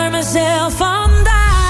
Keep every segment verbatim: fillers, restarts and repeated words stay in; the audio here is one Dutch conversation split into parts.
voor mezelf vandaag.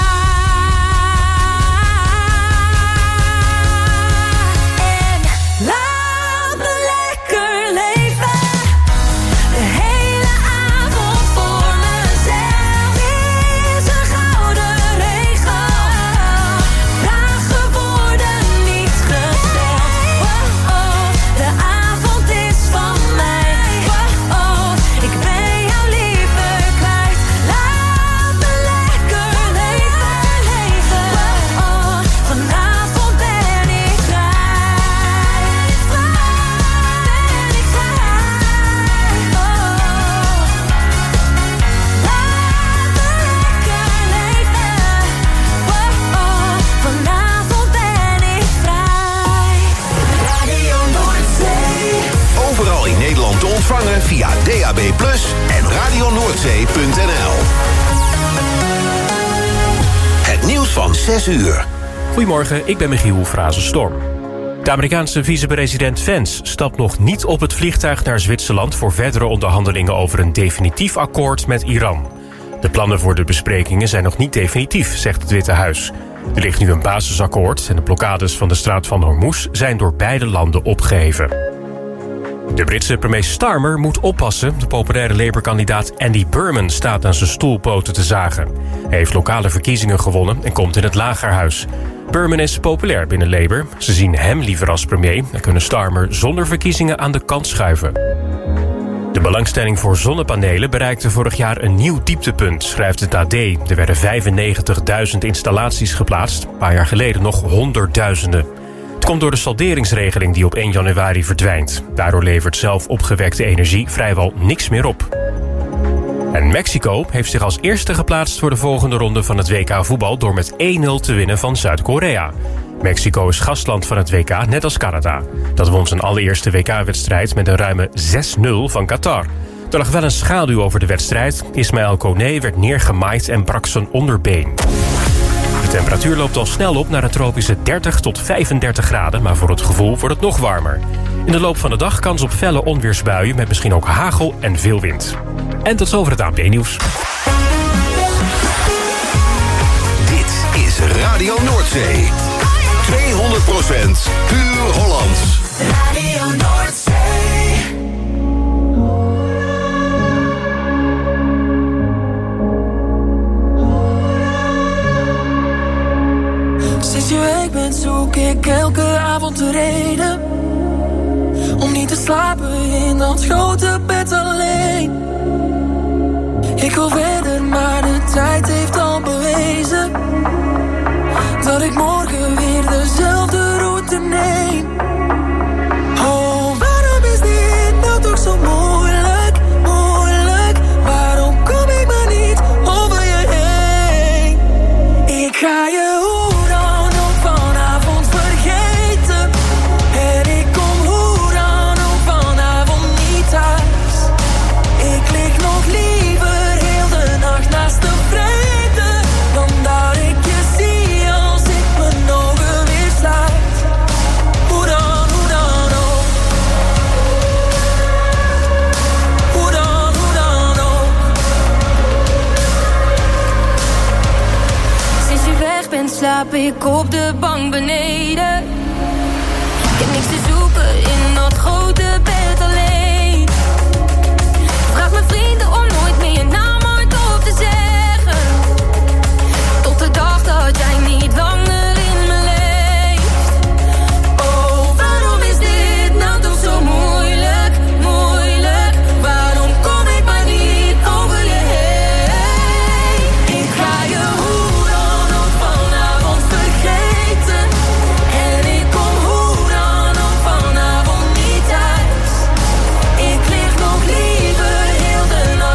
En laat me lekker leven. De hele avond voor mezelf is een gouden regel. Vragen worden niet gesteld. Oh, oh, de avond is van mij. Oh, oh, ik ben jou liever kwijt. Laat me lekker leven, leven. Oh, oh, vanavond ben ik vrij. Ben ik vrij. Oh, laat me lekker leven. Oh, oh, vanavond ben ik vrij. Radio Noordzee. Overal in Nederland te ontvangen via D A B plus, en radio noordzee punt n l. Het nieuws van zes uur. Goedemorgen, ik ben Michiel Frazenstorm. De Amerikaanse vicepresident Vance stapt nog niet op het vliegtuig naar Zwitserland voor verdere onderhandelingen over een definitief akkoord met Iran. De plannen voor de besprekingen zijn nog niet definitief, zegt het Witte Huis. Er ligt nu een basisakkoord en de blokkades van de straat van Hormuz zijn door beide landen opgeheven. De Britse premier Starmer moet oppassen. De populaire Labour-kandidaat Andy Burnham staat aan zijn stoelpoten te zagen. Hij heeft lokale verkiezingen gewonnen en komt in het lagerhuis. Burnham is populair binnen Labour. Ze zien hem liever als premier en kunnen Starmer zonder verkiezingen aan de kant schuiven. De belangstelling voor zonnepanelen bereikte vorig jaar een nieuw dieptepunt, schrijft het A D. Er werden vijfennegentigduizend installaties geplaatst, een paar jaar geleden nog honderdduizenden. Het komt door de salderingsregeling die op één januari verdwijnt. Daardoor levert zelf opgewekte energie vrijwel niks meer op. En Mexico heeft zich als eerste geplaatst voor de volgende ronde van het W K voetbal door met één nul te winnen van Zuid-Korea. Mexico is gastland van het W K, net als Canada. Dat won zijn allereerste W K-wedstrijd met een ruime zes nul van Qatar. Er lag wel een schaduw over de wedstrijd. Ismaël Koné werd neergemaaid en brak zijn onderbeen. De temperatuur loopt al snel op naar een tropische dertig tot vijfendertig graden... maar voor het gevoel wordt het nog warmer. In de loop van de dag kans op felle onweersbuien... met misschien ook hagel en veel wind. En tot zover het A N P-nieuws. Dit is Radio Noordzee. tweehonderd procent puur Hollands. Radio Noordzee. Sinds je weg bent zoek ik elke avond de reden om niet te slapen in dat grote bed alleen. Ik wil verder, maar de tijd heeft al bewezen dat ik morgen weer dezelfde route neem. Oh, waarom is dit nou toch zo moeilijk, moeilijk? Waarom kom ik maar niet over je heen? Ik ga je hoe dan ook vanavond vergeten. En ik kom hoe dan ook vanavond niet thuis. Ik lig nog liever heel de nacht naast de vrede dan dat ik je zie als ik mijn ogen weer sluit. Hoe dan, hoe dan ook. Hoe dan, hoe dan ook. Sinds je weg bent slaap ik op de bank beneden. Ik heb niks te zoeken in dat grote bed alleen. Vraag mijn vrienden om nooit meer je naam hardop te zeggen. Tot de dag dat jij niet langer in me leeft. Oh, waarom is dit nou toch zo moeilijk, moeilijk? Waarom kom ik maar niet over je heen? Ik ga je hoe dan ook vanavond vergeten. En ik kom hoe dan ook vanavond niet thuis. Ik lig nog liever heel de nacht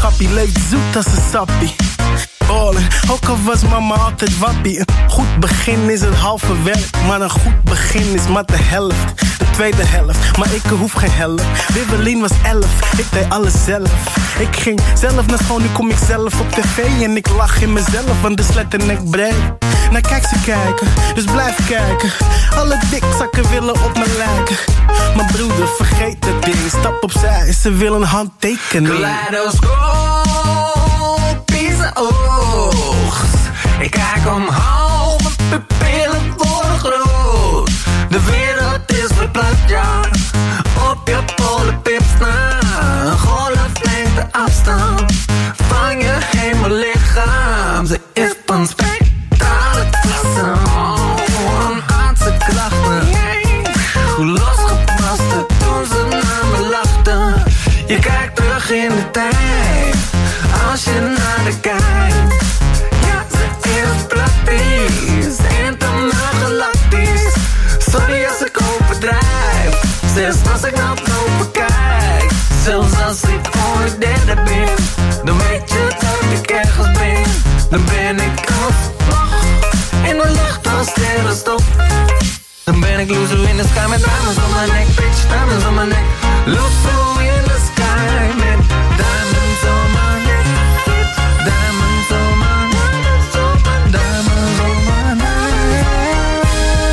grappie, leeft zoet als een sappie. Ballen, ook al was mama altijd wappie. Een goed begin is het halve werk, maar een goed begin is maar de helft. De tweede helft, maar ik hoef geen helft. Wibbelin was elf, ik deed alles zelf. Ik ging zelf naar school, nu kom ik zelf op tv. En ik lach in mezelf, want de slet en ik breed. Nou kijk ze kijken, dus blijf kijken. Alle dikzakken willen op me lijken. Mijn broeder, vergeet het ding, stap opzij, ze willen een handtekening. Kaleidoscoop in zijn oog. Ik kijk omhoog, mijn pupillen worden groot. De wereld is verplaatst, ja, op je polenpips na. Een golflengte afstand van je hemellichaam. Ze is van spectrale klasse, oh, een aardse klachten. Hoe losgebarsten toen ze naar me lachten. Je kijkt terug in de tijd, als je naar de kijkt. Ja, ze is praktisch, internaal galactisch. Sorry als ik overdrijf, zelfs als ik naar boven kijk. Zelfs als ik ooit derde ben, dan weet je dat ik ergens ben. Dan ben ik als vlag in de lucht als sterrenstof. Dan ben ik loser in the sky met diamonds on my neck, bitch, diamonds on my neck. Loser in the sky met diamonds on my neck, bitch, diamonds on my neck, diamonds on my neck.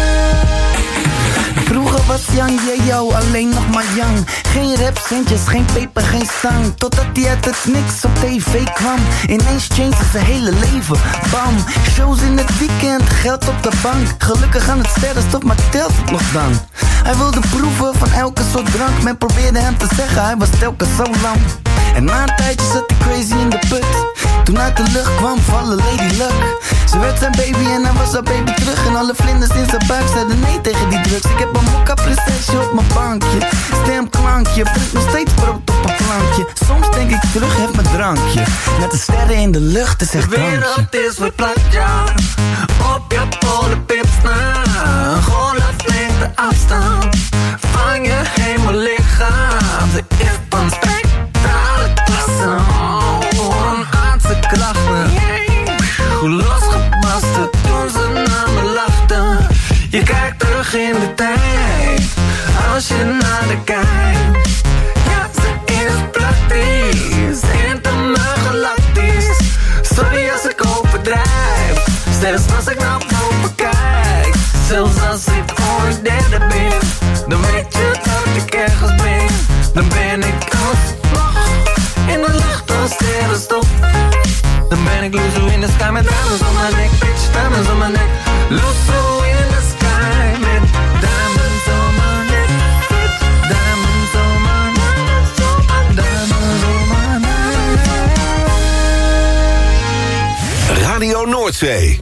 Vroeger was Young, yeah yo, alleen nog maar young. Geen rap, centjes, geen peper, geen stang. Totdat hij uit het niks op tv kwam. Ineens changed zijn hele leven, bam. Shows in het weekend, geld op de bank. Gelukkig aan het sterrenstof, maar telt het nog dan? Hij wilde proeven van elke soort drank. Men probeerde hem te zeggen, hij was telkens zo lang. En na een tijdje zat hij crazy in de put. Toen uit de lucht kwam vallen Lady Luck. Ze werd zijn baby en hij was haar baby terug. En alle vlinders in zijn buik zeiden nee tegen die drugs. Ik heb een mokka prinsesje op mijn bankje. Stemklankje, brengt nog steeds brood op een plankje. Soms denk ik terug, heb mijn drankje. Met de sterren in de lucht, is echt drankje. De wereld is verplaatst, ja, op je polenpips na. Een golflengte afstand van je hemellichaam. Ze is van spectrale klasse, oh, een aardse klachten. Hoe losgebarsten toen ze naar me lachten. Je kijkt terug in de tijd, als je naar de kijkt. Ja, ze is praktisch, internaal galactisch. Sorry als ik overdrijf, zelfs als ik naar boven kijk. Zelfs als ik ooit derde ben, dan weet je dat ik ergens ben. Dan ben ik als vlag in de lucht als sterrenstof. Dan ben ik loser in the sky met diamonds on my neck, bitch, diamonds on my neck. Loser in the sky met diamonds on my neck, bitch, diamonds on my neck, diamonds on my neck. Radio Noordzee.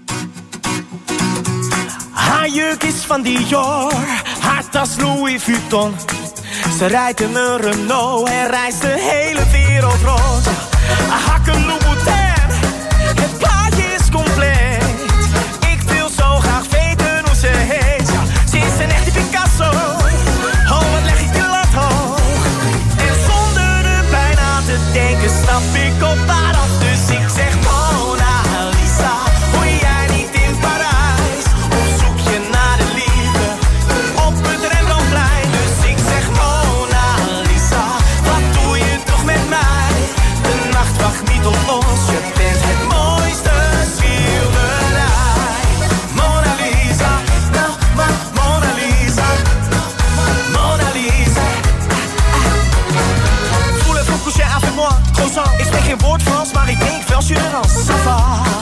Haar jurk is van Dior, haar tas Louis Vuitton. Ze rijdt in een Renault en reist de hele wereld rond. Haar hakken Louboutin, het plaatje is compleet. Ik wil zo graag weten hoe ze heet. Ja, ze is een echte Picasso, oh wat leg ik die lat hoog. En zonder er bijna te denken stap ik op haar af. Dus ik zeg Mona Lisa, hoor jij niet in Parijs? Of zoek je naar de liefde op het Rembrandtplein? Dus ik zeg Mona Lisa, wat doe je toch met mij? De nacht wacht niet op ons, je bent het mooiste schilderij. Mona Lisa, nou maar Mona Lisa, Mona Lisa. Voulez vous coucher avec moi, croissant. Ik spreek geen woord Frans, maar ik denk wel Surinaams. Ça va,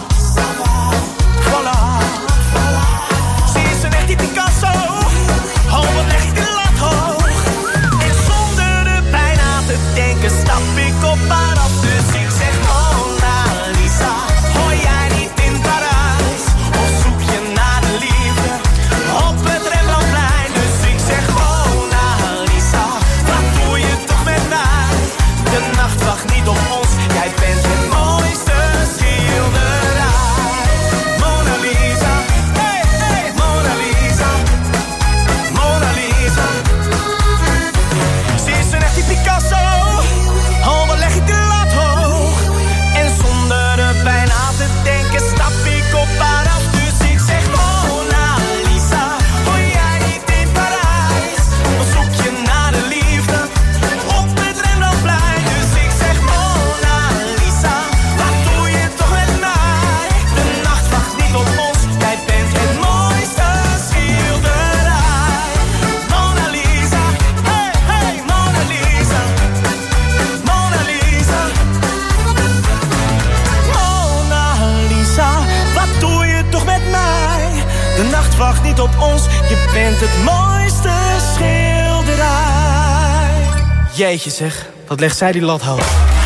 voilà. Ze is een echte Picasso, oh wat leg ik de lat hoog. En zonder er bijna te denken stap ik op haar af. Dus ik zeg Mona Lisa, hoor jij niet in Parijs? Of zoek je naar de liefde op het Rembrandtplein? Dus ik zeg Mona Lisa, wat doe je toch met mij? De nacht wacht niet op ons, jij bent het mooiste schilderij. Mona Lisa, hey, hey, Mona Lisa, Mona Lisa. Ze is een echte Picasso, oh wat leg ik de lat hoog. niet op ons, je bent het mooiste schilderij. Jeetje zeg, wat legt zij die lat hoog.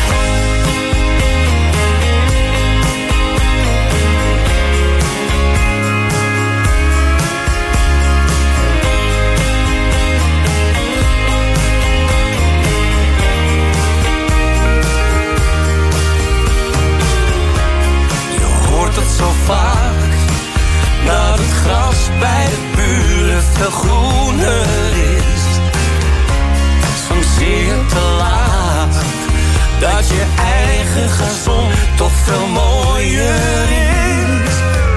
Dat het gras bij de buren veel groener is. Soms zie je te laat dat je eigen gazon toch veel mooier is.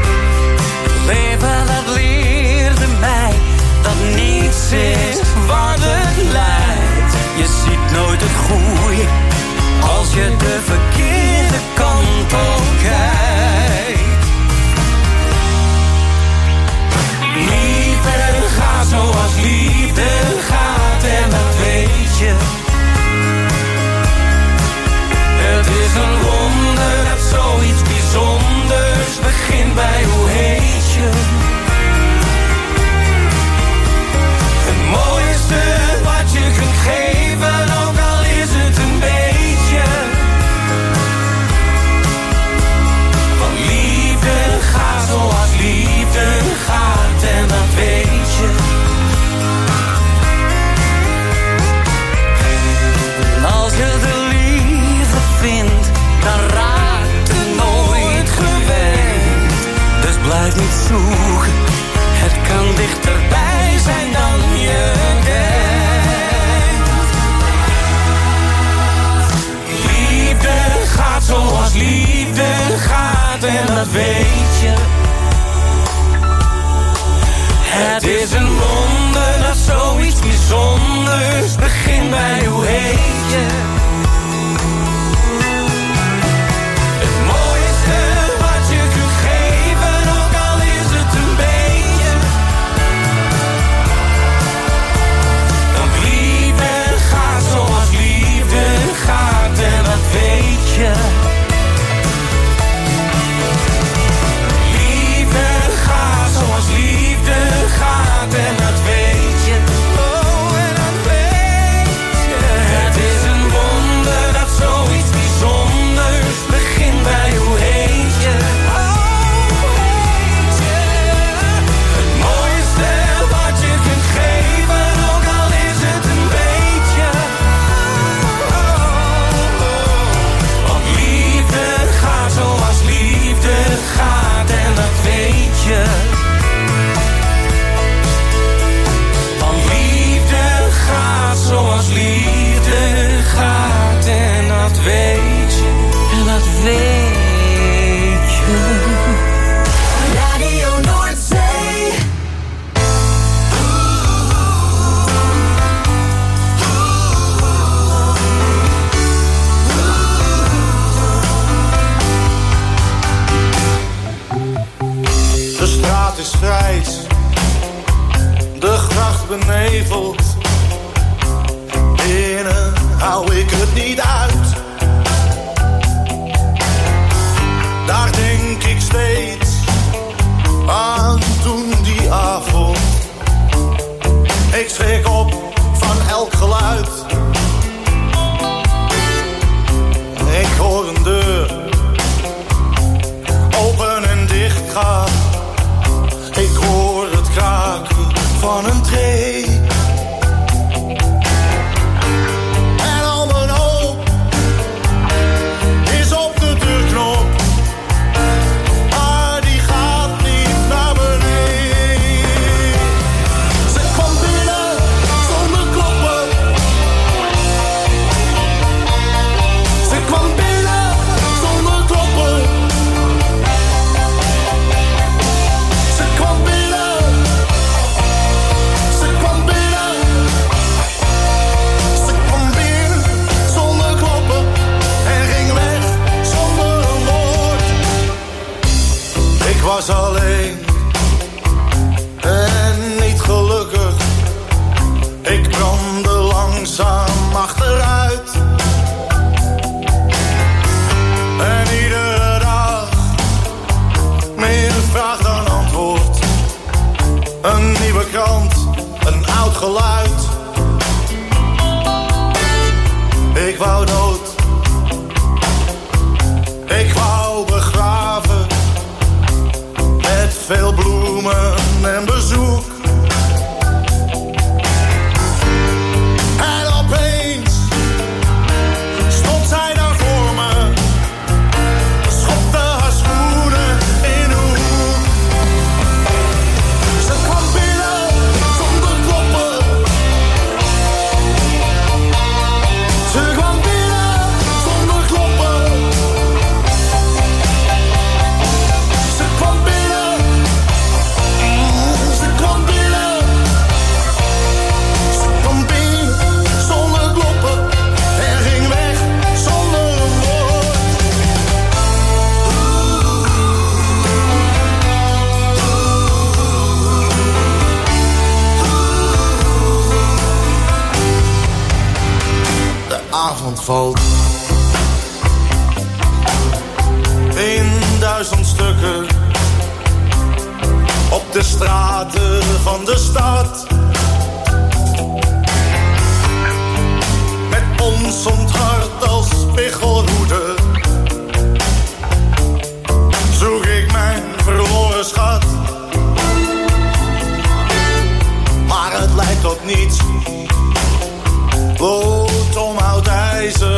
Leven dat leerde mij dat niets is wat het lijkt. Je ziet nooit het goede als je de verkeerde kant op kijkt. Liefde gaat zoals liefde gaat en dat weet je. Het is een wonder dat zoiets bijzonders begint bij hoe heet je. Het mooiste wat je kunt geven, ook al is het een beetje. Want liefde gaat zoals liefde gaat en dat weet je. En als je de liefde vindt, dan raakt het nooit gewend. Dus blijf niet zoeken, het kan dichterbij zijn dan je denkt. Liefde gaat zoals liefde gaat en dat weet je. Het is een wonder dat zoiets bijzonders begint bij hoe heet je. Het mooiste wat je kunt geven, ook al is het een beetje. Want liefde gaat zoals liefde gaat en dat weet je. Liefde gaat zoals liefde gaat en dat weet je. Oh, en dat weet je. Het is een wonder dat zoiets bijzonders begint bij hoe heet je. Oh, heet je. Het mooiste wat je kunt geven, ook al is het een beetje. Oh, oh, oh. Want liefde gaat zoals liefde gaat en dat weet je. Zoals liefde gaat en dat weet je, en dat weet je. Radio Noordzee. De straat is grijs, de gracht beneveld. Binnen hou ik het niet uit. Daar denk ik steeds aan toen die avond. Ik schrik op van elk geluid. Ik hoor een deur open en dicht gaan. Ik hoor het kraken van een tree. Was alleen en niet gelukkig. Ik brandde langzaam achteruit. En iedere dag meer vraag dan antwoord. asfalt. In duizend stukken op de straten van de stad. Met ons onthard als spiegelhoede zoek ik mijn verloren schat. Maar het lijkt tot niets, lood om oud ijzer.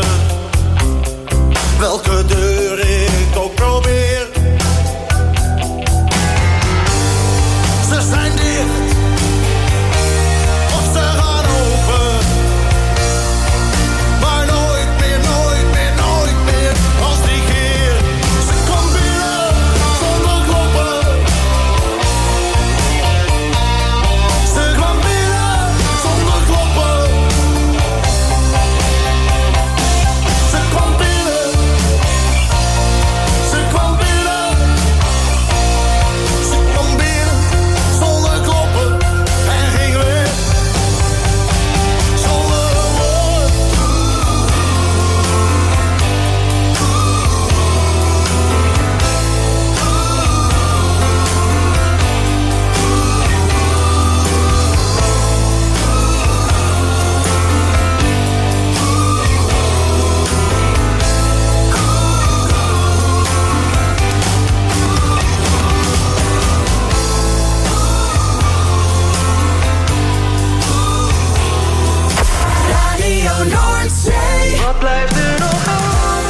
Welke deur ik ook probeer, ze zijn dicht of ze gaan open. Maar nooit meer, nooit meer, nooit meer als die keer. Ze kwam binnen zonder kloppen. Ze kwam binnen zonder kloppen. Ze kwam binnen. Ze kwam binnen. Ze kwam binnen zonder kloppen en ging weg. Zonder een woord. Radio Noordzee. Wat blijft er nog over?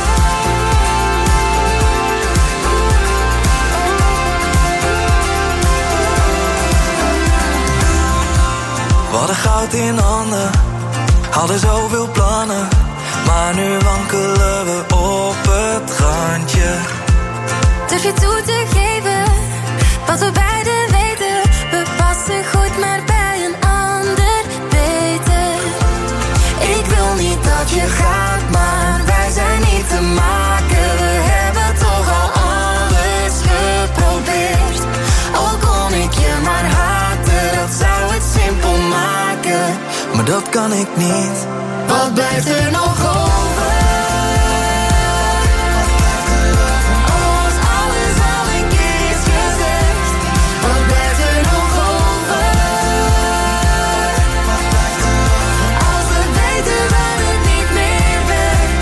We hadden goud in handen, hadden zoveel plannen. Maar nu wankelen we op het randje. Durf je toe te geven wat we beiden weten? We passen goed, maar bij een ander beter. Ik wil niet dat je gaat, maar wij zijn niet te maken. We hebben toch al alles geprobeerd. Al kon ik je maar haten, dat zou het simpel maken. Maar dat kan ik niet. Wat blijft er nog over? Als alles al een keer is gezegd, wat blijft er nog over? Als we weten dat het niet meer werkt.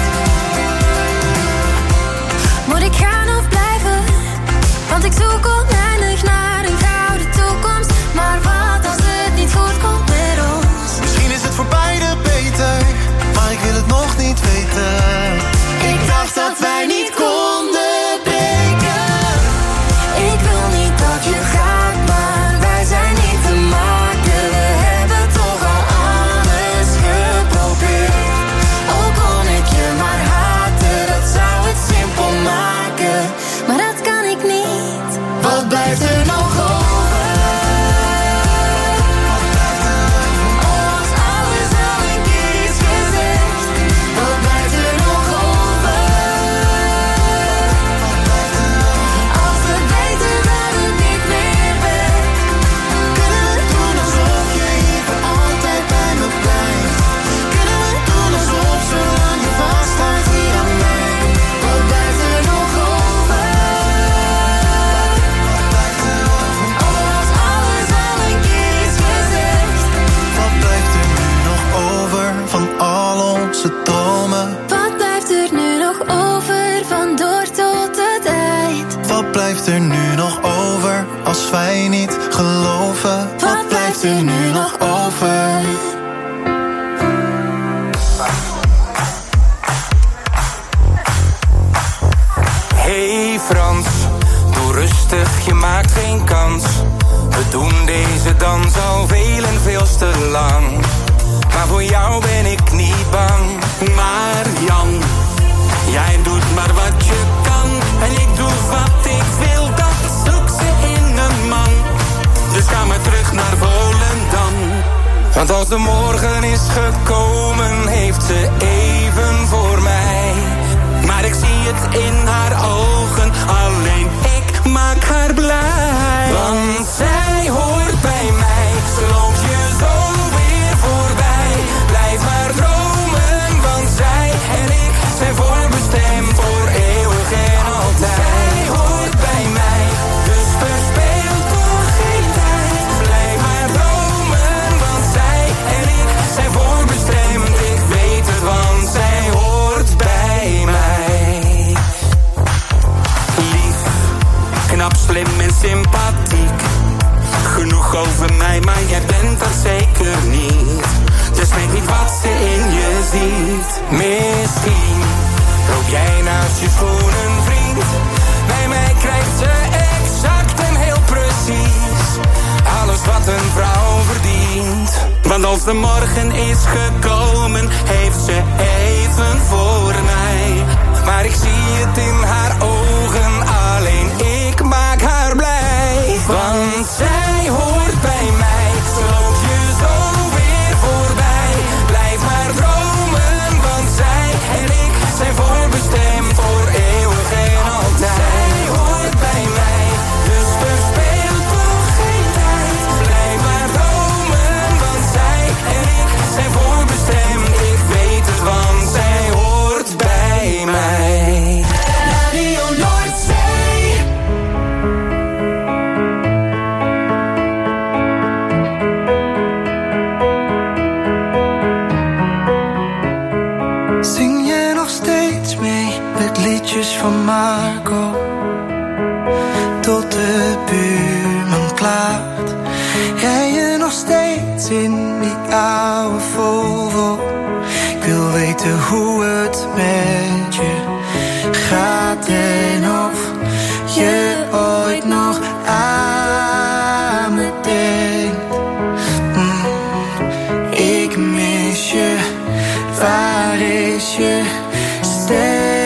Moet ik gaan of blijven? Want ik zoek oneindig naar een gouden toekomst. Maar wat als het niet goed komt met ons? Misschien is het voor beide beter, maar ik wil het nog niet weten. Ik dacht dat wij niet konden breken. Ik wil niet dat je gaat, maar wij zijn niet te maken. We hebben toch al alles geprobeerd. Al kon ik je maar haten, dat zou het simpel maken. Maar dat kan ik niet. Wat blijft er nog over? Als alles al een keer is gezegd, wat blijft er nog over? Als we weten dat het niet meer werkt, kunnen we doen alsof je hier voor altijd bij me blijft. Kunnen we doen alsof zolang je vasthoudt hier aan mij. Wat blijft er nog over? Als alles al een keer is gezegd, Wat blijft er nu nog over van al onze dromen? wat blijft er nu nog over van door tot het eind? Wat blijft er nu nog over als wij niet geloven? Wat blijft er nu nog over? Hey Frans, doe rustig, je maakt geen kans. We doen deze dans al veel en veel te lang. Maar voor jou ben ik niet bang. Maar Jan, jij doet maar wat je kan. En ik doe wat ik wil, dat zoek ze in een man. Dus ga maar terug naar Volendam. Want als de morgen is gekomen, heeft ze even voor mij. Maar ik zie het in haar ogen, alleen ik maak haar blij. Want zij hoort bij mij, ze loopt je zo weer voorbij. Blijf maar dromen, want zij en sympathiek. Genoeg over mij, maar jij bent dat zeker niet. Dus weet niet wat ze in je ziet. Misschien loop jij naast je schoenen, vriend. Bij mij krijgt ze exact en heel precies alles wat een vrouw verdient. Want als de morgen is gekomen, heeft ze even voor mij. Maar ik zie het in haar ogen, alleen ik maak haar blij. Want zij hoort bij mij, ze loopt je zo weer voorbij. Blijf maar dromen, want zij en ik zijn voorbestemd voor eeuwig en altijd. Zij hoort bij mij, dus verspeel toch geen tijd. Blijf maar dromen, want zij en ik zijn voorbestemd. Ik weet het, want zij hoort bij mij. Radio Noordzee. Zing je nog steeds mee met liedjes van Marco? Tot de buurman klaagt. Jij je nog steeds in die oude Volvo? Ik wil weten hoe het met je gaat en of je ooit nog aan me denkt. Mm, ik mis je, waar is je stem?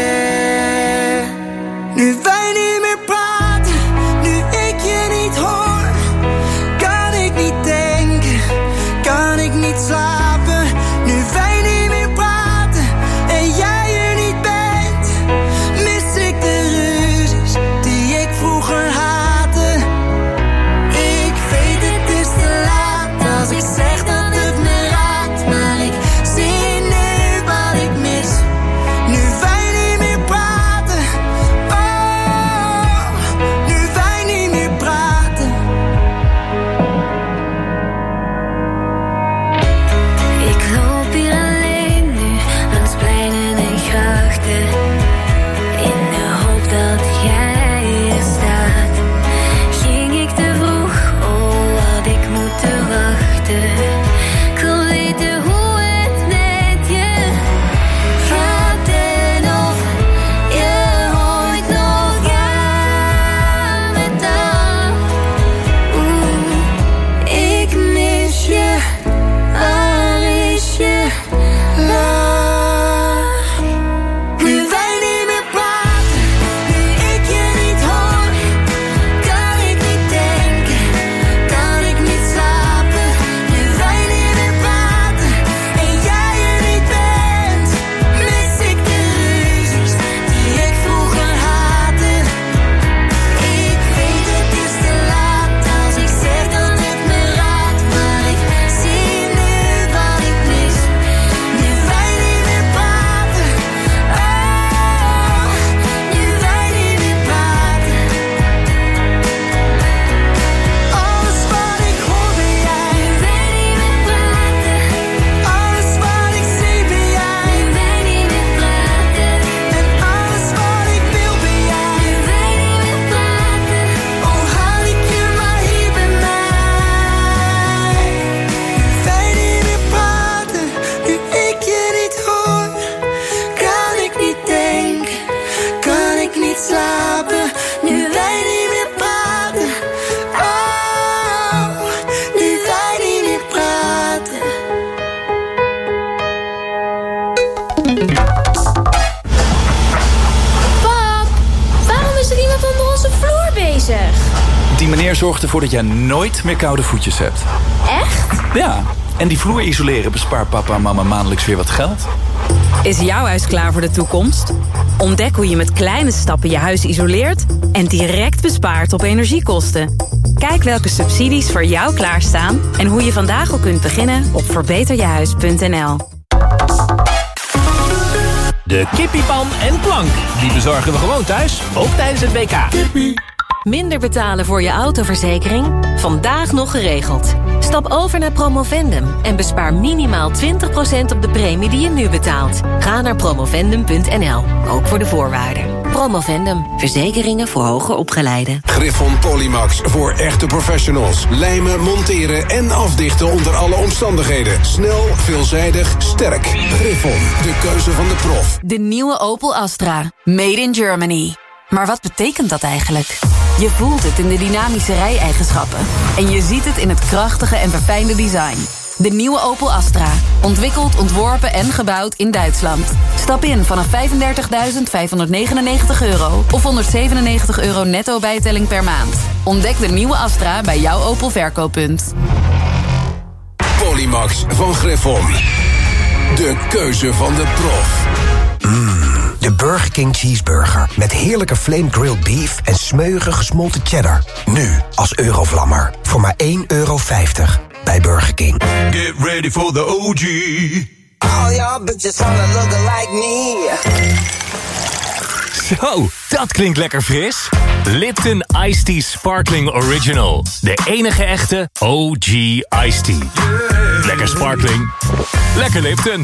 Nu wij niet meer praten, nu ik je niet hoor, kan ik niet denken, kan ik niet slapen. Nu wij niet meer praten en jij er niet bent, mis ik de ruzies die ik vroeger haatte. Ik weet het is te laat als ik zeg dat het me raakt, maar ik zie nu wat ik mis. Nu wij niet meer praten, oh, nu wij niet meer praten. Ik loop hier alleen nu, langs pleinen en grachten, in de hoop dat jij er staat. Ging ik te vroeg, oh had ik moeten wachten. Ik wil weten hoe het met je gaat en of je ooit nog aan me dacht. Oeh, ik mis je, waar is je laag? Nu wij niet meer praten, nu ik je niet hoor, kan ik niet denken, kan ik niet slapen. Nu wij niet meer praten en jij er niet bent, mis ik de ruzies die ik vroeger haatte. Ik weet het is te laat als ik zeg dat het me raakt, maar ik zie nu wat ik mis. Nu wij niet meer praten, oh, nu wij niet meer praten. Alles wat ik hoor ben jij, nu wij niet meer praten. Alles wat ik zie ben jij, nu wij niet meer praten. En alles wat ik wil ben jij, nu wij niet meer praten. Oh, haal ik je maar hier bij mij. Nu wij niet meer praten, nu ik je niet hoor, kan ik niet denken, kan ik niet slapen. Nu wij niet meer praten, oh, nu wij niet meer praten. Pap, waarom is er iemand onder onze vloer bezig? Die meneer zorgt ervoor dat jij nooit meer koude voetjes hebt. Echt? Ja, en die vloer isoleren bespaart papa en mama maandelijks weer wat geld. Is jouw huis klaar voor de toekomst? Ontdek hoe je met kleine stappen je huis isoleert en direct bespaart op energiekosten. Kijk welke subsidies voor jou klaarstaan en hoe je vandaag al kunt beginnen op verbeter je huis punt n l. De kippiepan en plank, die bezorgen we gewoon thuis, ook tijdens het W K. Kippie. Minder betalen voor je autoverzekering? Vandaag nog geregeld. Stap over naar Promovendum en bespaar minimaal twintig procent op de premie die je nu betaalt. Ga naar promovendum punt n l, ook voor de voorwaarden. Promovendum. Verzekeringen voor hoger opgeleiden. Griffon Polymax voor echte professionals. Lijmen, monteren en afdichten onder alle omstandigheden. Snel, veelzijdig, sterk. Griffon, de keuze van de prof. De nieuwe Opel Astra. Made in Germany. Maar wat betekent dat eigenlijk? Je voelt het in de dynamische rijeigenschappen. En je ziet het in het krachtige en verfijnde design. De nieuwe Opel Astra. Ontwikkeld, ontworpen en gebouwd in Duitsland. Stap in vanaf vijfendertigduizend vijfhonderdnegenennegentig euro... of honderdzevenennegentig euro netto bijtelling per maand. Ontdek de nieuwe Astra bij jouw Opel verkooppunt. Polymax van Griffon. De keuze van de prof. Mm, de Burger King Cheeseburger. Met heerlijke flame grilled beef en smeuige gesmolten cheddar. Nu als Eurovlammer. Voor maar één euro vijftig. Bij Burger King. Get ready for the O G. All y'all bitches wanna look like me. Zo, dat klinkt lekker fris. Lipton Iced Tea Sparkling Original. De enige echte O G Iced Tea. Yeah. Lekker sparkling. Lekker Lipton.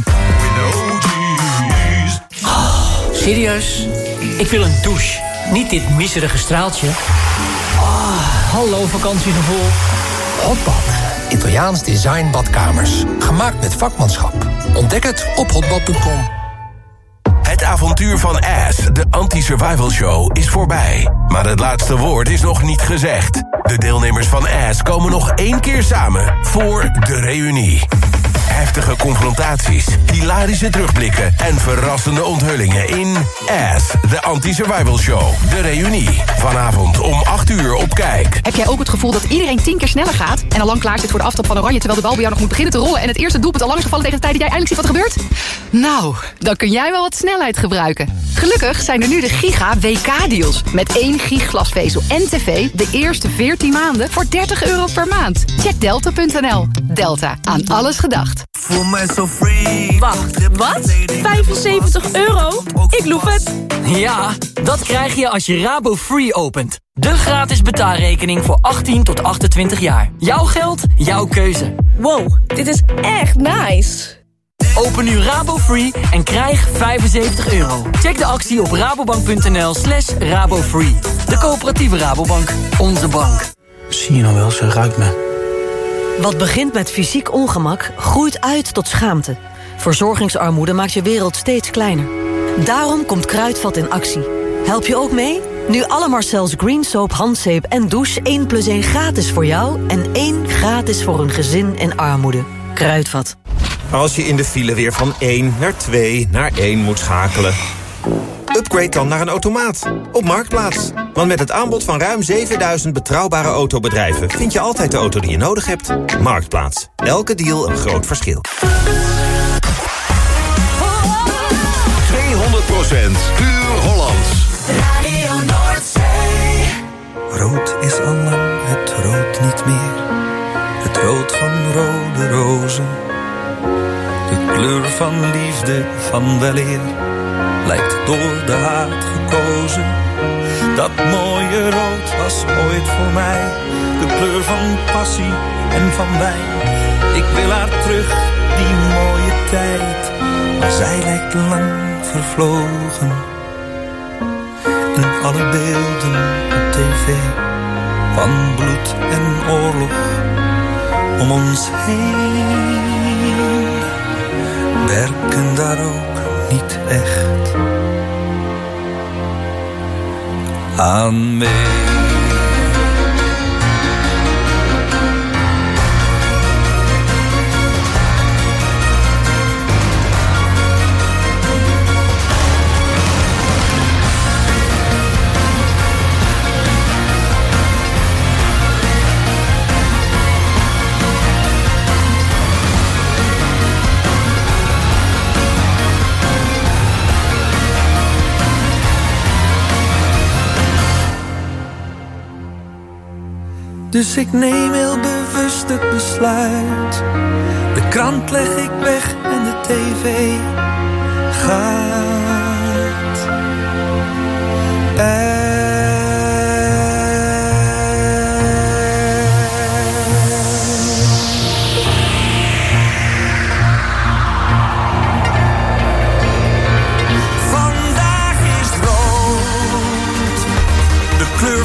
Oh, serieus? Ik wil een douche. Niet dit miserige straaltje. Oh, hallo vakantiegevoel. Hotbad. Italiaans design badkamers. Gemaakt met vakmanschap. Ontdek het op hotbad punt com. Het avontuur van Ass, de anti-survival show, is voorbij. Maar het laatste woord is nog niet gezegd. De deelnemers van Ass komen nog één keer samen voor de reunie. Heftige confrontaties, hilarische terugblikken en verrassende onthullingen in Ass, de anti-survival show. De reunie. Vanavond om acht uur op Kijk. Heb jij ook het gevoel dat iedereen tien keer sneller gaat en al lang klaar zit voor de aftrap van Oranje, terwijl de bal bij jou nog moet beginnen te rollen en het eerste doelpunt al lang is gevallen tegen de tijd dat jij eindelijk ziet wat er gebeurt? Nou, dan kun jij wel wat snelheid gebruiken. Gelukkig zijn er nu de Giga W K-deals. Met één gig glasvezel en tv de eerste veertien maanden voor dertig euro per maand. Check delta punt n l. Delta, aan alles gedacht. Voel mij zo free. Wacht, wat? vijfenzeventig euro? Ik loef het. Ja, dat krijg je als je Rabo Free opent. De gratis betaalrekening voor achttien tot achtentwintig jaar. Jouw geld, jouw keuze. Wow, dit is echt nice. Open nu Rabo Free en krijg vijfenzeventig euro. Check de actie op rabobank punt n l slash rabofree. De coöperatieve Rabobank. Onze bank. Zie je nou wel, ze ruikt me. Wat begint met fysiek ongemak, groeit uit tot schaamte. Verzorgingsarmoede maakt je wereld steeds kleiner. Daarom komt Kruidvat in actie. Help je ook mee? Nu alle Marcel's Green Soap, handzeep en douche één plus één gratis voor jou en één gratis voor een gezin in armoede. Kruidvat. Als je in de file weer van één naar twee naar één moet schakelen. Upgrade dan naar een automaat op Marktplaats. Want met het aanbod van ruim zevenduizend betrouwbare autobedrijven vind je altijd de auto die je nodig hebt. Marktplaats. Elke deal een groot verschil. tweehonderd procent puur Hollands. Radio Noordzee. Rood is al lang het rood niet meer. Het rood van rode rozen. De kleur van liefde, van weleer, lijkt door de haat gekozen. Dat mooie rood was ooit voor mij de kleur van passie en van wijn. Ik wil haar terug, die mooie tijd, maar zij lijkt lang vervlogen. In alle beelden op tv, van bloed en oorlog om ons heen, werken daar ook niet echt aan mee. Dus ik neem heel bewust het besluit. De krant leg ik weg en de tv gaat uit. Vandaag is rood.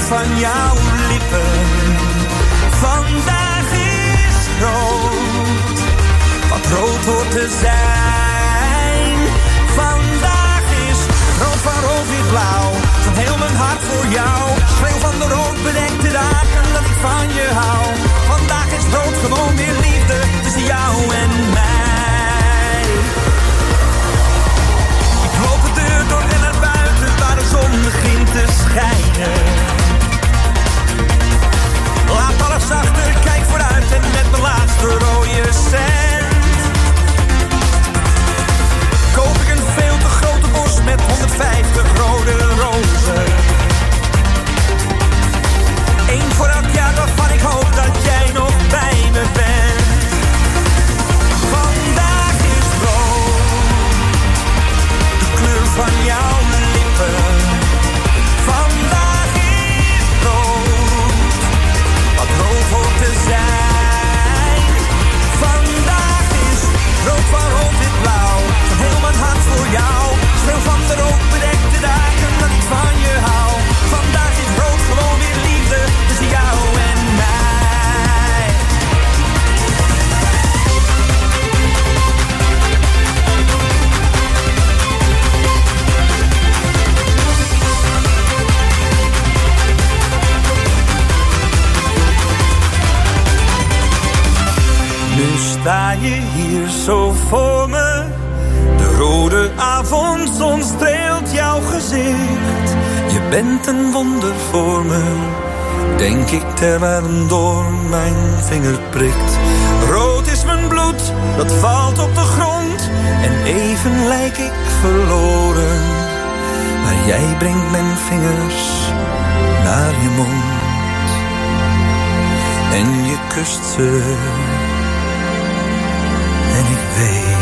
van jouw lippen. Vandaag is rood, wat rood hoort te zijn. Vandaag is rood van rood weer blauw, van heel mijn hart voor jou. Schreeuw van de rood bedekte dagen dat ik van je hou. Vandaag is rood gewoon weer liefde tussen jou en mij. Ik loop de deur door en naar buiten waar de zon begint te schijnen. Laat alles achter, kijk vooruit en met mijn laatste rode cent koop ik een veel te grote bos met honderdvijftig rode rozen. Eén voor elk jaar waarvan ik hoop dat jij nog bij me bent. Vandaag is rood, de kleur van jouw lippen. Vandaag is rood, wat rood hoort te zijn. Vandaag is rood van rood wit blauw, van heel mijn hart voor jou. Schreeuw van de rood bedekte dagen dat ik van je hou. Vandaag is rood gewoon weer liefde tussen jou en mij. Nu sta je hier zo voor me. De rode avondzon streelt jouw gezicht. Je bent een wonder voor me, denk ik terwijl een doorn mijn vinger prikt. Rood is mijn bloed, dat valt op de grond. En even lijk ik verloren. Maar jij brengt mijn vingers naar je mond. En je kust ze. En ik weet.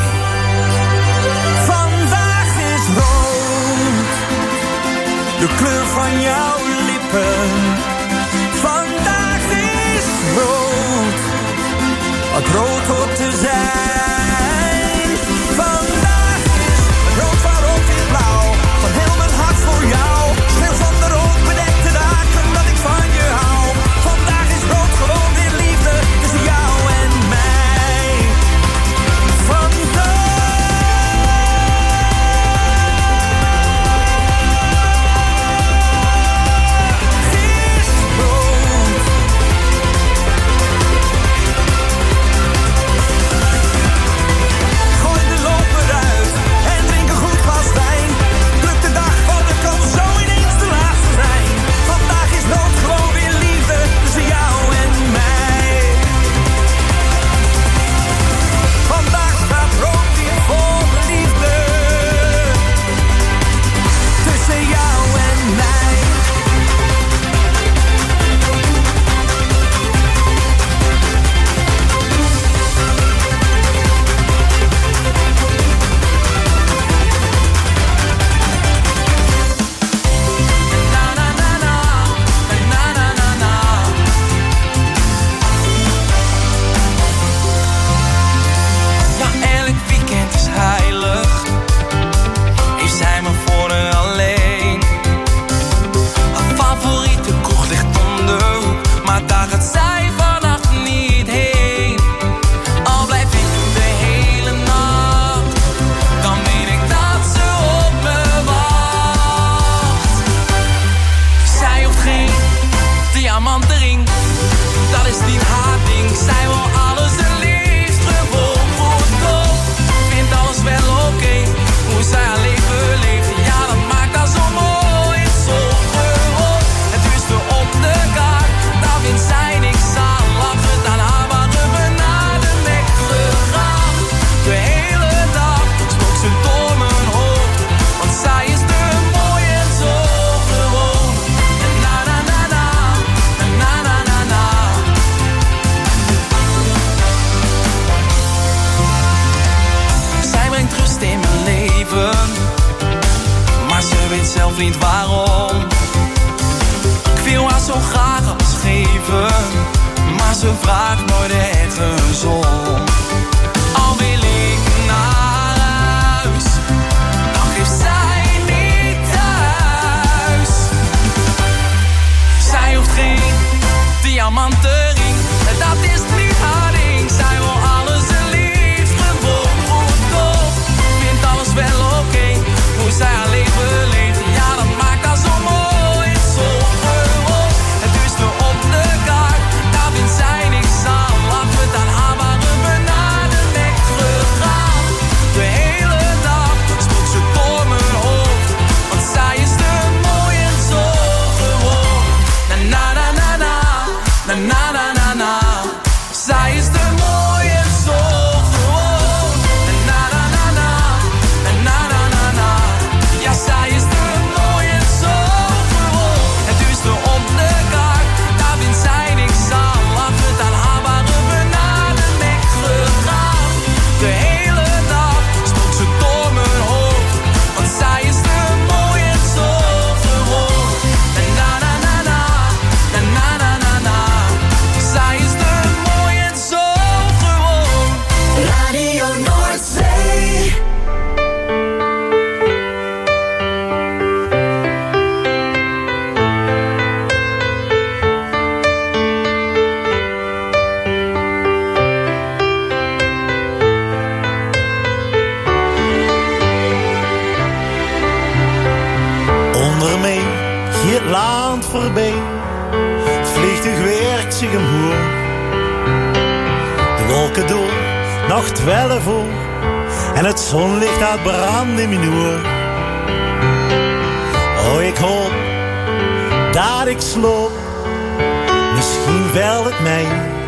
Vandaag is rood, de kleur van jouw lippen. Vandaag is rood, wat rood hoort te zijn. Vandaag is rood van rood weer blauw, van heel mijn hart voor jou. Schreeuw van de rood bedekte dagen dat ik van je hou. Vandaag is rood gewoon weer liefde tussen jou en mij. Vandaag niet waarom. Ik wil haar zo graag alles geven, maar ze vraagt nooit ergens om. Al wil ik naar huis, dan geeft zij niet thuis. Zij diamantenring. Dat is niet haar ding. Zij wil alles en liefst gewoon goedkoop. Vindt alles wel oké, okay, hoe zij haar leven leeft. Ja, dat maakt haar zo mooi, zo gewoon. Het is nu op de kaart, daar vindt zij niks aan. Laten we het aan haar waren we naar de nek gegaan. De hele dag spoelt ze door mijn hoofd, want zij is te mooi en zo gewoon. Na na na na na, na na na na na. Zij is te mooi en zo gewoon. Na na na na, na na na na na. Ja, zij is te mooi en zo gewoon. Het is nu op de kaart, daar vindt zij niks aan. Laten we het aan haar waren we naar de nek gegaan. De hele dag spoelt ze door mijn hoofd, want zij is te mooi en zo gewoon. Na na na na, na na na na na. Zij is te mooi en zo gewoon. Radio Noordzee. Onder mij gaat land voorbij. Het vliegtuig werkt zich omhoog. De wolken door, nacht wel voor. En het zonlicht uit brand in mijn oor. Oh, ik hoop dat ik sloop. Misschien wel het mij.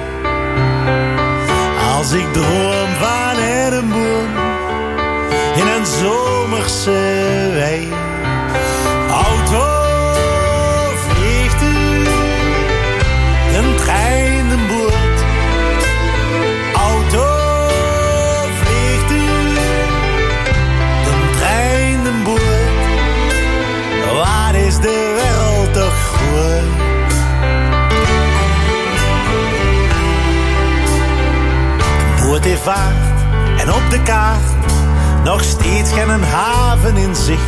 Als ik droom van een boom in een zomerse wei. Auto, vliegt u, een trein, een boot. Auto, vliegt u, een trein, een boot. Waar is de wereld toch groot? Een boot die vaart en op de kaart nog steeds geen haven in zicht.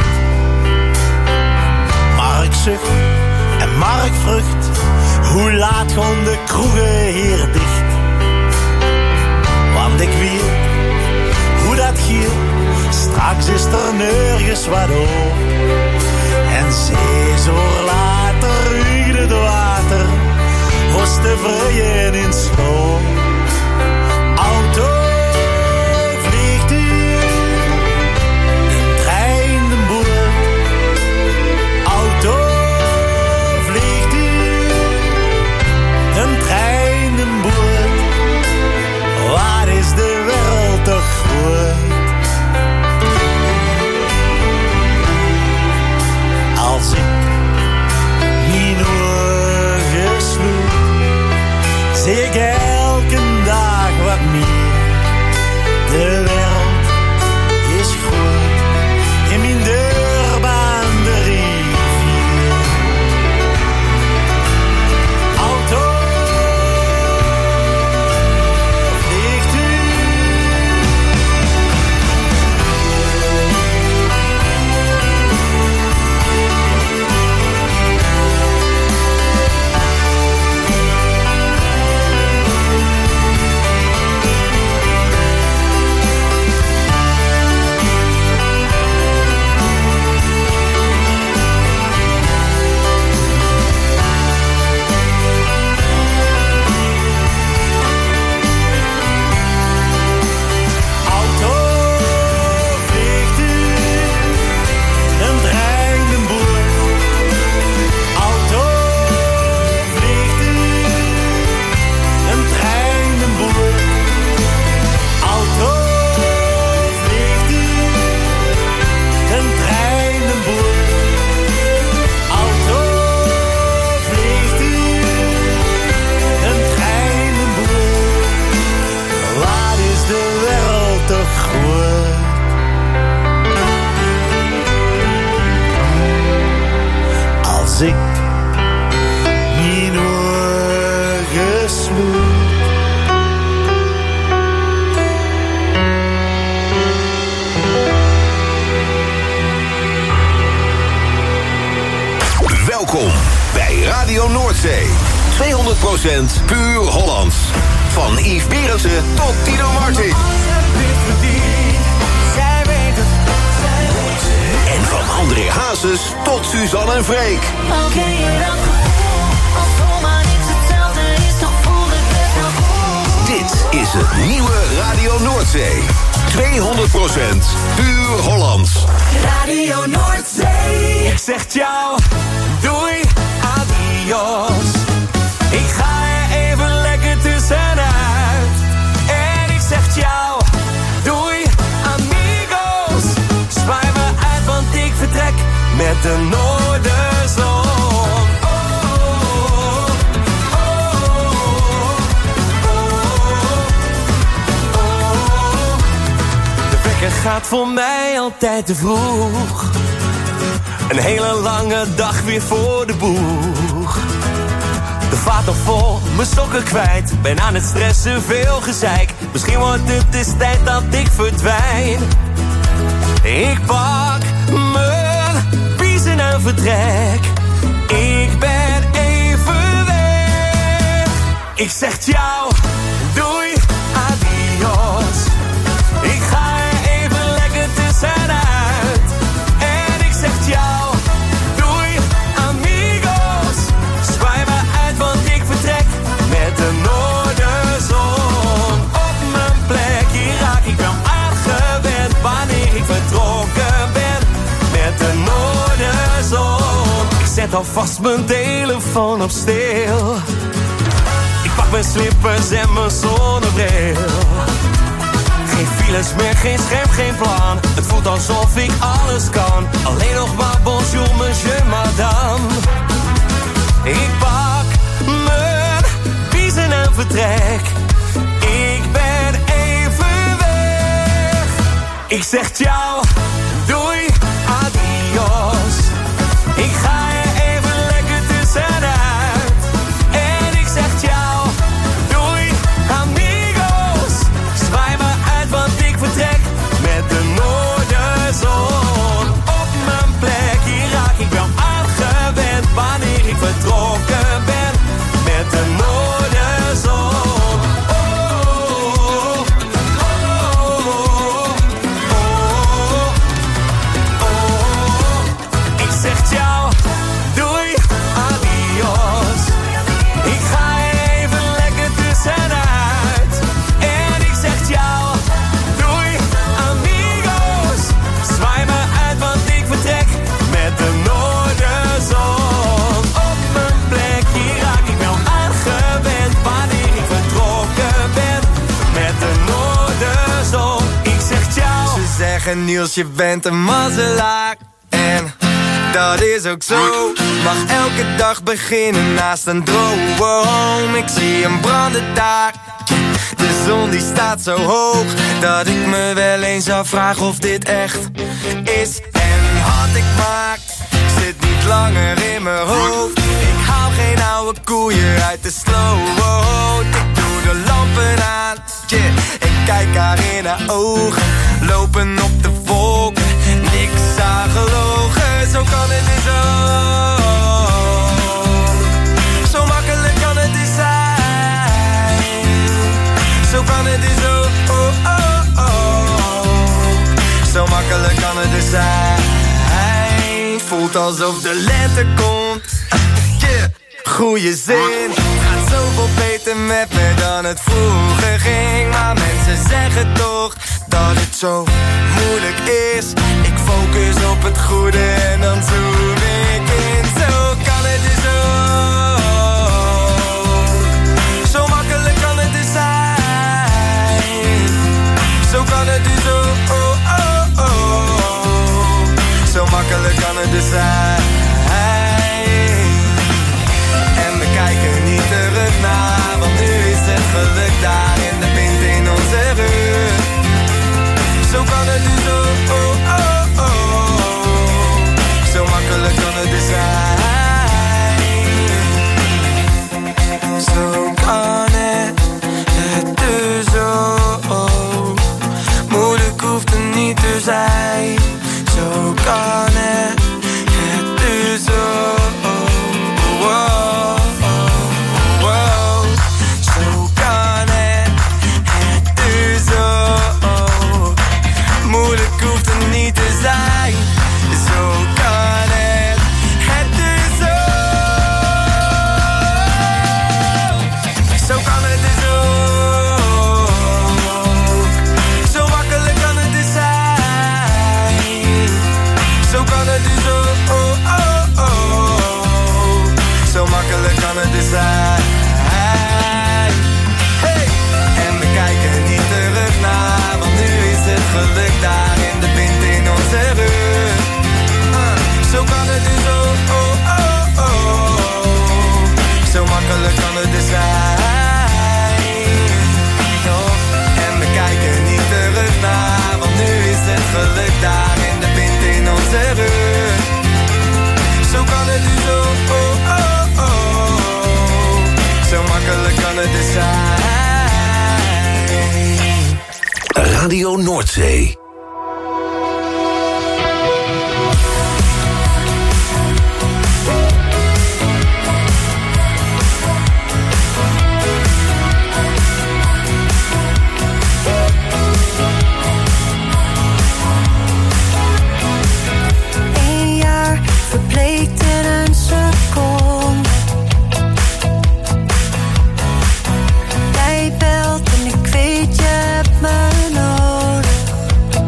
Markzucht en markvrucht, hoe laat gaan de kroegen hier dicht? Want ik weet hoe dat giert, straks is er nergens wat op. En zes uur later uigt het water, was te vrijen in sloop. Auto, vliegt u, een trein, een boot. Auto, vliegt u, een trein, een boot. Waar is de wereld toch groot? Als ik niet ogen sloeg, zie ik elke dag wat meer. De wereld is groot in mijn deurbaan de rivier. Auto, vliegt u. ik mijn ogen sloeg. Welkom bij Radio Noordzee. tweehonderd procent puur Hollands. Van Yves Berendsen tot Tino Martin. En van André Hazes tot Suzanne en Freek. Oké, je dat gevoel, als zomaar niks hetzelfde is, toch voel ik het wel goed. Dit is het nieuwe Radio Noordzee. tweehonderd procent puur Hollands. Radio Noordzee. Ik zeg ciao, doei, adios. Ik ga er even lekker tussenuit. En ik zeg ciao, doei, amigos. Spuit me uit, want ik vertrek met de noorderzon. Het gaat voor mij altijd te vroeg. Een hele lange dag weer voor de boeg. De vaat nog vol, mijn sokken kwijt. Ben aan het stressen, veel gezeik. Misschien wordt het dus tijd dat ik verdwijn. Ik pak mijn biezen en vertrek. Ik ben even weg. Ik zeg ciao, doei, adios. Ik ga uit. En ik zeg ciao, doei, amigos. Zwaai me uit, want ik vertrek met de noorderzon. Op mijn plek, hier raak ik wel aangewend. Wanneer ik vertrokken ben met de noorderzon. Ik zet alvast mijn telefoon op stil. Ik pak mijn slippers en mijn zonnebril. Geen files meer, geen scherm, geen plan. Het voelt alsof ik alles kan. Alleen nog maar bonjour, monsieur, madame. Ik pak mijn biezen en vertrek. Ik ben even weg. Ik zeg ciao, doei, adios. Ik ga er even lekker tussenuit. En ik zeg ciao, doei, amigos. Zwaai me uit, want ik vertrek met de noorderzon. Op mijn plek, hier raak ik wel aangewend. Wanneer ik vertrokken ben met de noorderzon. Oh, oh, oh, oh, oh, oh. Ik zeg ciao, doei, adios. Ik ga even lekker tussenuit. En ik zeg ciao, doei, amigos. Zwaai me uit, want ik vertrek met de noorderzon. Op mijn plek, hier raak ik wel aangewend. Wanneer ik vertrokken ben met de noorderzon. Ik zeg ciao. Ze zeggen Niels, je bent een mazzelaar. En dat is ook zo. Mag elke dag beginnen naast een droom. Ik zie hem branden daar. De zon die staat zo hoog dat ik me wel eens afvraag of dit echt is. En had ik maar, zit niet langer in mijn hoofd. Ik haal geen oude koeien uit de sloot. Ik doe de lampen aan, yeah. Ik kijk haar in haar ogen. Lopen op de wolken, niks aan gelogen. Zo kan het dus ook. Zo makkelijk kan het dus zijn. Zo kan het dus ook. Oh, oh, oh. Zo makkelijk kan het dus zijn. Voelt alsof de lente komt. Yeah. Goeie zin. Gaat zoveel beter met me dan het vroeger ging. Maar mensen zeggen toch dat het zo moeilijk is. Ik focus op het goede en dan zoom ik in. Zo kan het dus ook. Zo makkelijk kan het dus zijn. Zo kan het dus ook. Oh, oh, oh. Zo makkelijk kan het dus zijn. En we kijken niet terug naar, want nu is het geluk daar in de wind in onze rug. Zo kan het dus ook. Oh, oh, oh. Zo makkelijk Radio Noordzee. Een jaar verbleekt in een seconde. Jij belt en ik weet je hebt me nodig.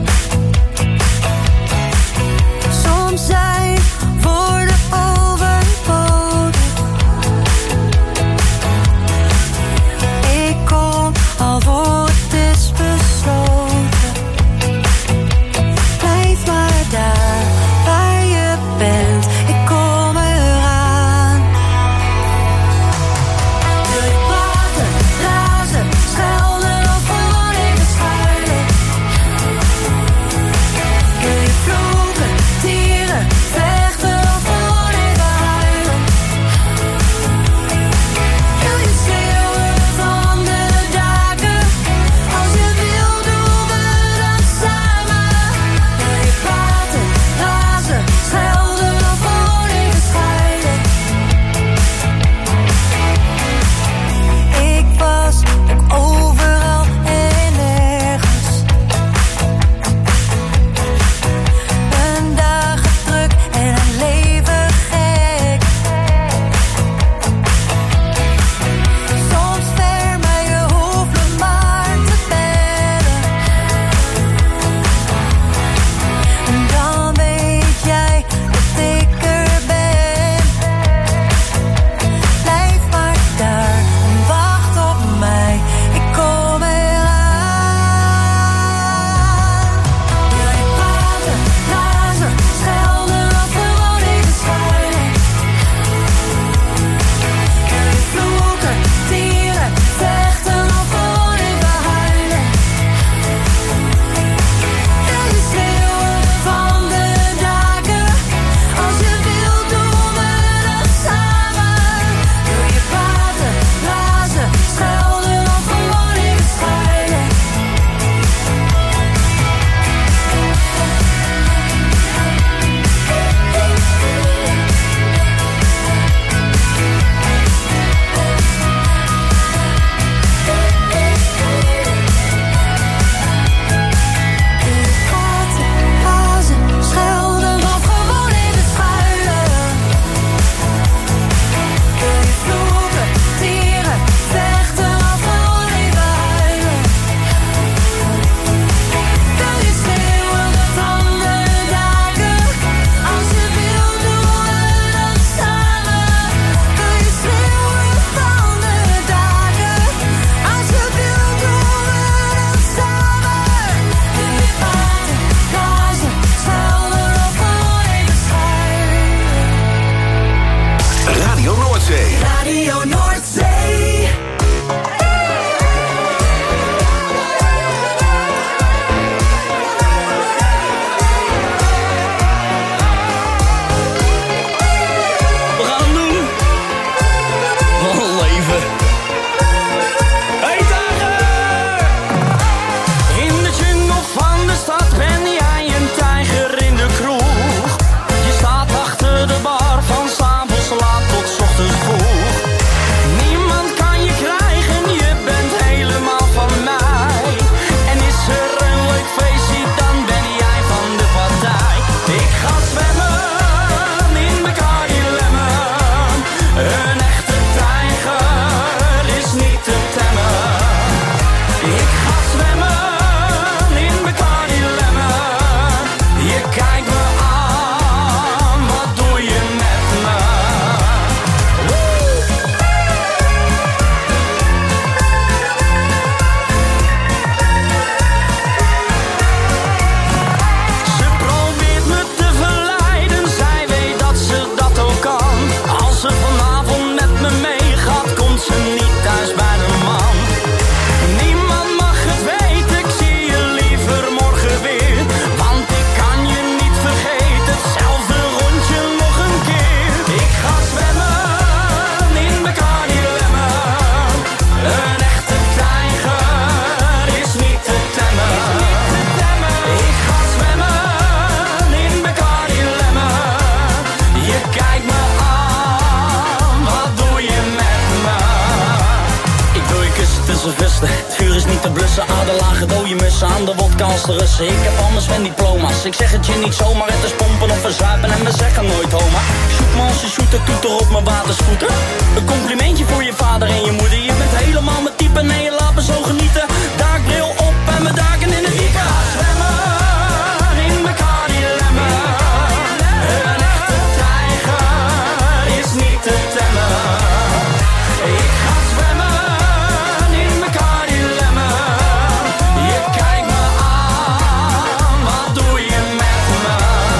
pacifisten. Het vuur is niet te blussen, aderlagen dode mussen. Aan de wodka als de Russen. Ik heb anders van diploma's. Ik zeg het je niet zomaar, het is pompen of verzuipen en we zeggen nooit homa. Shoot me als je shooter, toeter op mijn watersvoeten. Een complimentje voor je vader en je moeder. Je bent helemaal mijn type, nee je laat me zo genieten. Daakbril op en mijn daken in het diepe. Ik ga zwemmen in mijn Cardi-lemmen. Een echte tijger is niet te temmen. Ik ga zwemmen in mijn Cardi-lemmen. Je kijkt me aan, wat doe je met me?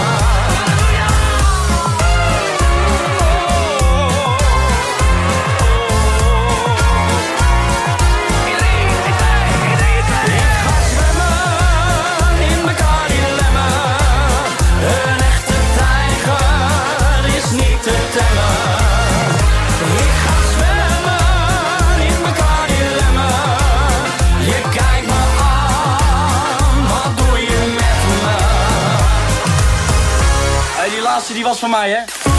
Die was van mij, hè?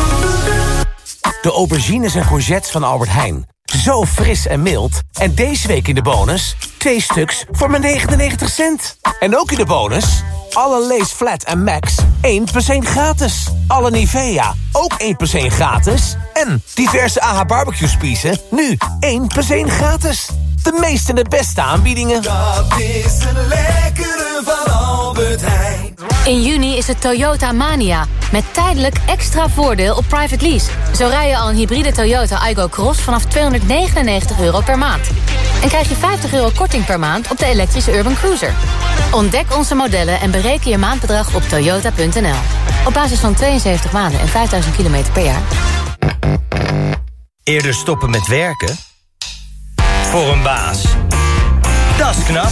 De aubergines en courgettes van Albert Heijn. Zo fris en mild. En deze week in de bonus... twee stuks voor maar negenennegentig cent. En ook in de bonus... alle Lay's Flat en Max... één plus één gratis. Alle Nivea... ook één plus één gratis. En diverse A H barbecue spiezen... nu één plus één gratis. De meeste en de beste aanbiedingen. Dat is een lekkere van Albert Heijn. In juni is het Toyota Mania. Met tijdelijk extra voordeel op private lease. Zo rij je al een hybride Toyota Aygo Cross vanaf tweehonderdnegenennegentig euro per maand. En krijg je vijftig euro korting per maand op de elektrische Urban Cruiser. Ontdek onze modellen en bereken je maandbedrag op toyota punt n l. Op basis van tweeënzeventig maanden en vijfduizend kilometer per jaar. Eerder stoppen met werken? Voor een baas. Dat is knap.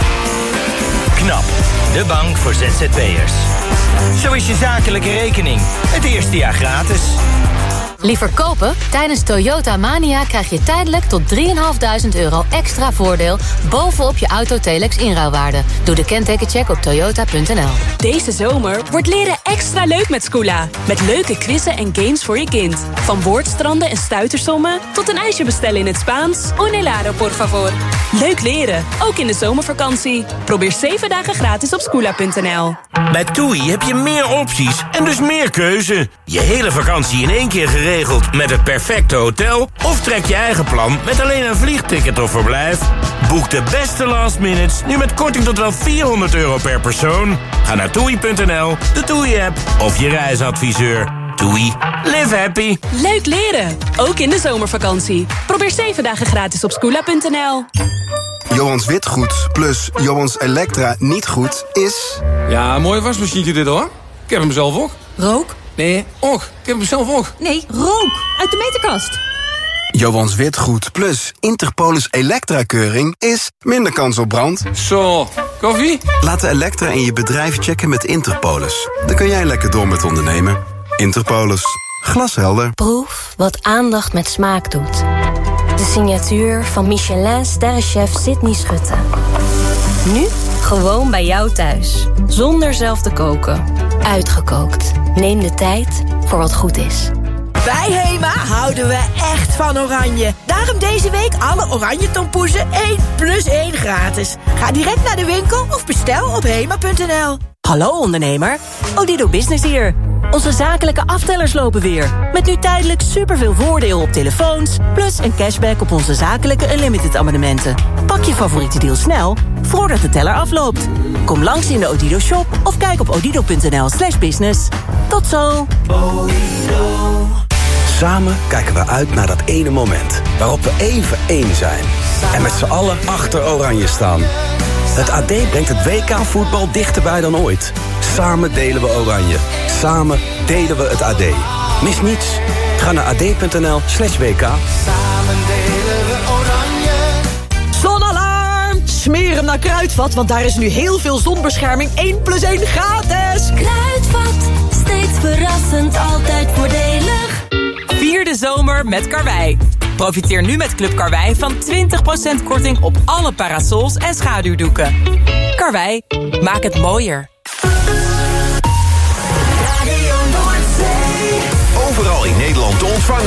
KNAP, de bank voor Z Z P'ers. Zo is je zakelijke rekening. Het eerste jaar gratis. Liever kopen? Tijdens Toyota Mania krijg je tijdelijk tot drieduizend vijfhonderd euro extra voordeel bovenop je Autotelex inruilwaarde. Doe de kentekencheck op toyota punt n l. Deze zomer wordt leren extra leuk met Scoola. Met leuke quizzen en games voor je kind. Van woordstranden en stuitersommen tot een ijsje bestellen in het Spaans. Un helado, por favor. Leuk leren, ook in de zomervakantie. Probeer zeven dagen gratis op scoola punt n l. Bij TUI heb je meer opties en dus meer keuze. Je hele vakantie in één keer geregeld met het perfecte hotel? Of trek je eigen plan met alleen een vliegticket of verblijf? Boek de beste last minutes nu met korting tot wel vierhonderd euro per persoon. Ga naar toei punt n l, de TUI-app of je reisadviseur. TUI. Live happy. Leuk leren, ook in de zomervakantie. Probeer zeven dagen gratis op scoola punt n l. Johans Witgoed plus Johans Elektra niet goed is... Ja, een mooi wasmachientje dit hoor. Ik heb hem zelf ook. Rook? Nee, och. Ik heb hem zelf ook. Nee, rook. Uit de meterkast. Johans Witgoed plus Interpolis Elektra-keuring is minder kans op brand. Zo, koffie? Laat de Elektra in je bedrijf checken met Interpolis. Dan kun jij lekker door met ondernemen. Interpolis. Glashelder. Proef wat aandacht met smaak doet. De signatuur van Michelin-sterrenchef Sydney Schutte. Nu gewoon bij jou thuis. Zonder zelf te koken. Uitgekookt. Neem de tijd voor wat goed is. Bij Hema houden we echt van oranje. Daarom deze week alle oranje tompoezen één plus één gratis. Ga direct naar de winkel of bestel op hema punt n l. Hallo ondernemer, Odido Business hier. Onze zakelijke aftellers lopen weer. Met nu tijdelijk superveel voordeel op telefoons... plus een cashback op onze zakelijke Unlimited abonnementen. Pak je favoriete deal snel, voordat de teller afloopt. Kom langs in de Odido shop of kijk op odido punt n l slash business. Tot zo! Samen kijken we uit naar dat ene moment waarop we even één zijn. En met z'n allen achter Oranje staan. Het A D brengt het W K-voetbal dichterbij dan ooit. Samen delen we Oranje. Samen delen we het A D. Mis niets. Ga naar ad punt n l slash w k. Samen delen we oranje. Zonalarm! Smeer hem naar Kruidvat, want daar is nu heel veel zonbescherming één plus één gratis. Kruidvat, steeds verrassend, altijd voordelig. Vier de zomer met Karwei. Profiteer nu met Club Karwei van twintig procent korting op alle parasols en schaduwdoeken. Karwei, maak het mooier. Overal in Nederland te ontvangen